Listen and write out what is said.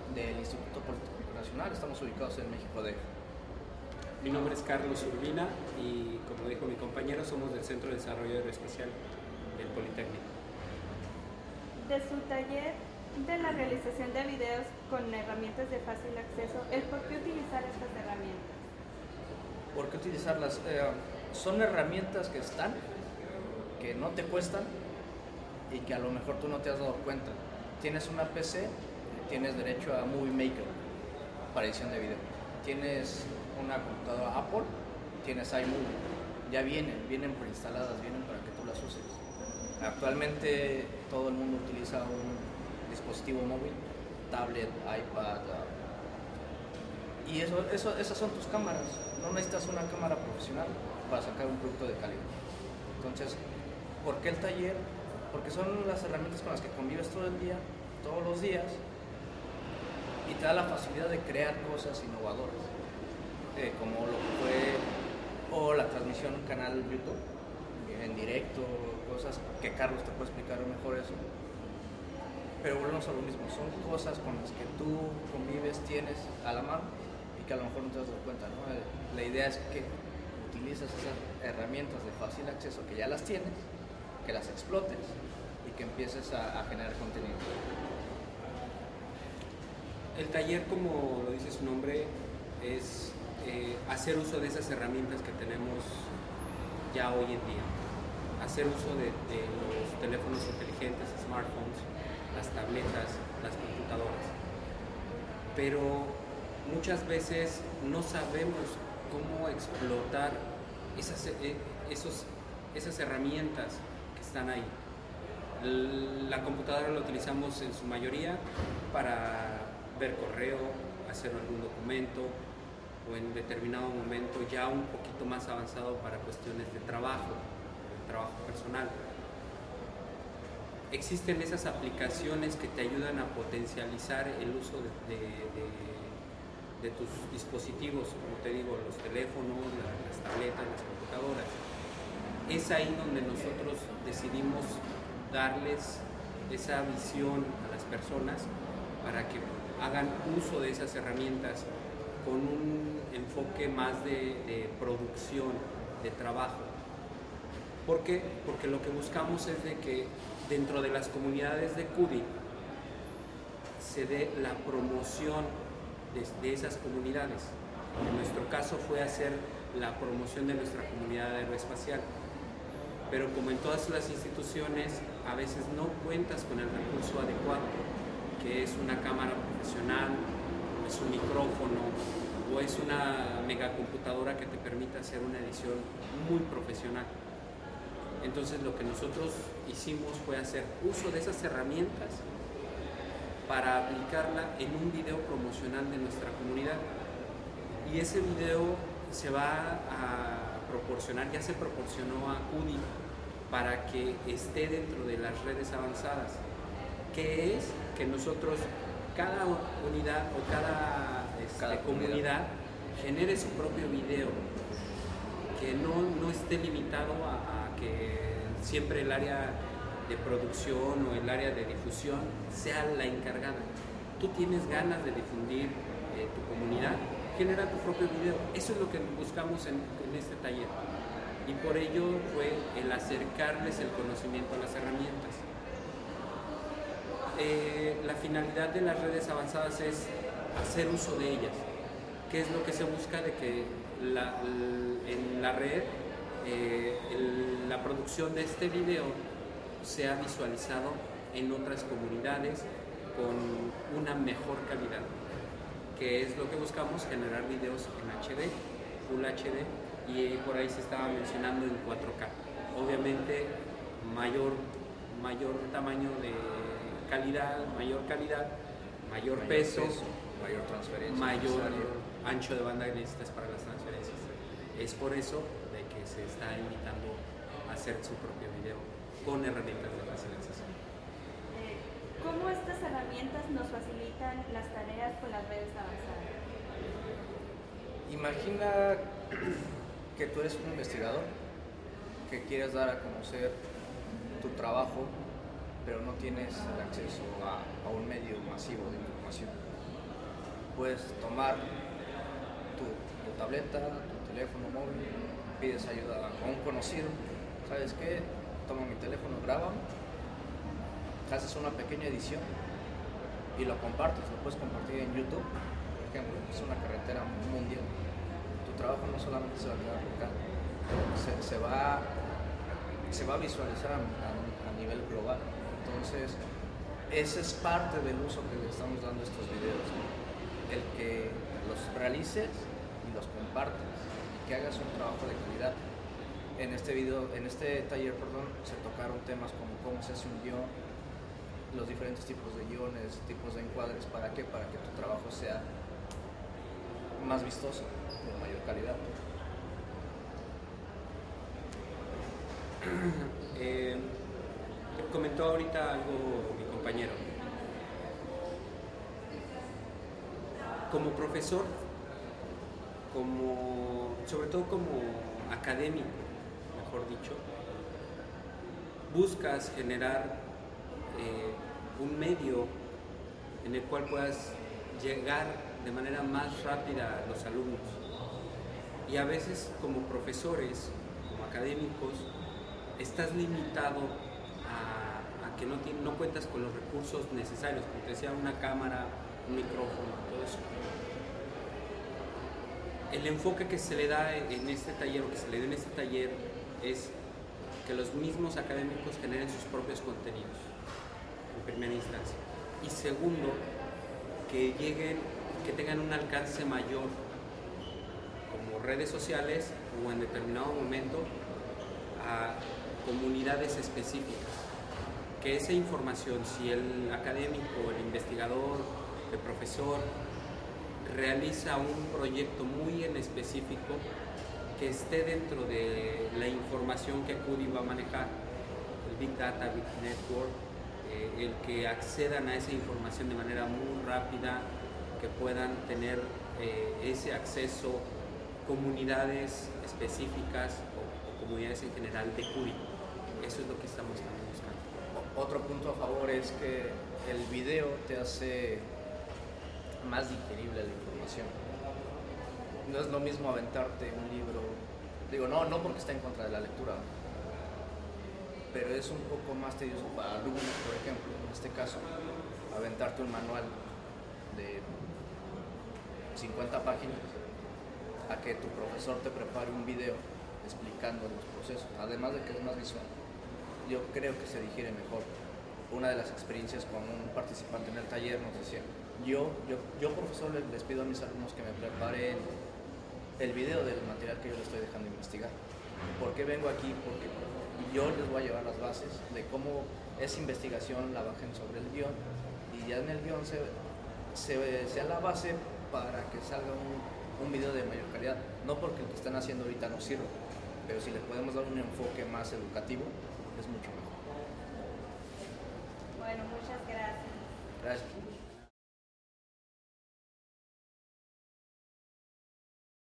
del Instituto Politécnico Nacional. Estamos ubicados en México DF. Mi nombre es Carlos Urbina y, como dijo mi compañero, somos del Centro de Desarrollo Aeroespacial del Politécnico. De su taller de la realización de videos con herramientas de fácil acceso, ¿el por qué utilizar estas herramientas? ¿Por qué utilizarlas? Son herramientas que están, que no te cuestan y que a lo mejor tú no te has dado cuenta. Tienes una PC, tienes derecho a Movie Maker para edición de video. Tienes una computadora Apple, tienes iMovie. Ya vienen preinstaladas, vienen para que tú las uses. Actualmente todo el mundo utiliza un dispositivo móvil, tablet, iPad, y esas son tus cámaras. No necesitas una cámara profesional para sacar un producto de calidad. Entonces, ¿por qué el taller? Porque son las herramientas con las que convives todo el día, todos los días, y te da la facilidad de crear cosas innovadoras, como lo que fue o la transmisión en un canal YouTube en directo, cosas que Carlos te puede explicar mejor eso. Pero volvemos a lo mismo, son cosas con las que tú convives, tienes a la mano y que a lo mejor no te has dado cuenta, ¿no? La idea es que utilices esas herramientas de fácil acceso que ya las tienes, que las explotes y que empieces a generar contenido. El taller, como lo dice su nombre, es hacer uso de esas herramientas que tenemos ya hoy en día. Hacer uso de los teléfonos inteligentes, smartphones, las tabletas, las computadoras. Pero muchas veces no sabemos cómo explotar esas herramientas que están ahí. La computadora la utilizamos en su mayoría para ver correo, hacer algún documento, o en determinado momento ya un poquito más avanzado para cuestiones de trabajo personal. Existen esas aplicaciones que te ayudan a potencializar el uso de tus dispositivos, como te digo, los teléfonos, las tabletas, las computadoras. Es ahí donde nosotros decidimos darles esa visión a las personas para que hagan uso de esas herramientas con un enfoque más de producción, de trabajo. ¿Por qué? Porque lo que buscamos es de que dentro de las comunidades de CUDI se dé la promoción de esas comunidades. En nuestro caso fue hacer la promoción de nuestra comunidad aeroespacial. Pero como en todas las instituciones, a veces no cuentas con el recurso adecuado, que es una cámara profesional, o es un micrófono, o es una megacomputadora que te permita hacer una edición muy profesional. Entonces lo que nosotros hicimos fue hacer uso de esas herramientas para aplicarla en un video promocional de nuestra comunidad. Y ese video se va a proporcionar, ya se proporcionó a CUDI para que esté dentro de las redes avanzadas, que es que nosotros, cada unidad o cada comunidad genere su propio video, que no esté limitado a que siempre el área de producción o el área de difusión sea la encargada. Tú tienes ganas de difundir tu comunidad, genera tu propio video. Eso es lo que buscamos en este taller, y por ello fue el acercarles el conocimiento a las herramientas. La finalidad de las redes avanzadas es hacer uso de ellas. ¿Qué es lo que se busca? De que en la red la producción de este video sea visualizado en otras comunidades con una mejor calidad, que es lo que buscamos, generar videos en HD, Full HD, y por ahí se estaba mencionando en 4K. Obviamente mayor tamaño de calidad, mayor peso, mayor transferencia, mayor ancho de banda que necesitas para las transferencias. Es por eso de que se está invitando a hacer su propio video con herramientas de fácil acceso. ¿Cómo estas herramientas nos facilitan las tareas con las redes avanzadas? Imagina que tú eres un investigador que quieres dar a conocer tu trabajo, pero no tienes el acceso a un medio masivo de información. puedes tomar tu tableta, tu teléfono móvil, pides ayuda a un conocido, ¿sabes qué? Toma mi teléfono, grábame, haces una pequeña edición y lo compartes, lo puedes compartir en YouTube, por ejemplo, es una carretera mundial. Tu trabajo no solamente se va a quedar local, se va a visualizar a nivel global. Entonces, ese es parte del uso que le estamos dando a estos videos, ¿no? El que los realices y los compartas y que hagas un trabajo de calidad. En este taller, se tocaron temas como cómo se hace un guión, los diferentes tipos de guiones, tipos de encuadres, ¿para qué? Para que tu trabajo sea más vistoso, de mayor calidad. Comentó ahorita algo mi compañero. Como profesor, sobre todo como académico, mejor dicho, buscas generar un medio en el cual puedas llegar de manera más rápida a los alumnos. Y a veces como profesores, como académicos, estás limitado a que no cuentas con los recursos necesarios, como te decía, una cámara, un micrófono, todo eso. El enfoque que se le da en este taller, o que se le da en este taller, es que los mismos académicos generen sus propios contenidos, en primera instancia. Y segundo, que tengan un alcance mayor, como redes sociales o en determinado momento a comunidades específicas. Que esa información, si el académico, el investigador, el profesor realiza un proyecto muy en específico que esté dentro de la información que Acudi va a manejar, el Big Data, Big Network, el que accedan a esa información de manera muy rápida, que puedan tener ese acceso comunidades específicas o comunidades en general de Acudi. Eso es lo que estamos también buscando. Otro punto a favor es que el video te hace más digerible la información. No es lo mismo aventarte un libro, digo, no porque está en contra de la lectura, pero es un poco más tedioso para alumnos, por ejemplo, en este caso, aventarte un manual de 50 páginas a que tu profesor te prepare un video explicando los procesos, además de que es más visual. Yo creo que se digiere mejor. Una de las experiencias con un participante en el taller nos decía, yo profesor les pido a mis alumnos que me preparen el video del material que yo les estoy dejando investigar. ¿Por qué vengo aquí? Porque yo les voy a llevar las bases de cómo esa investigación la bajen sobre el guión y ya en el guión sea la base para que salga un video de mayor calidad. No porque lo que están haciendo ahorita no sirva, pero si les podemos dar un enfoque más educativo, es mucho mejor. Bueno, muchas gracias. Gracias.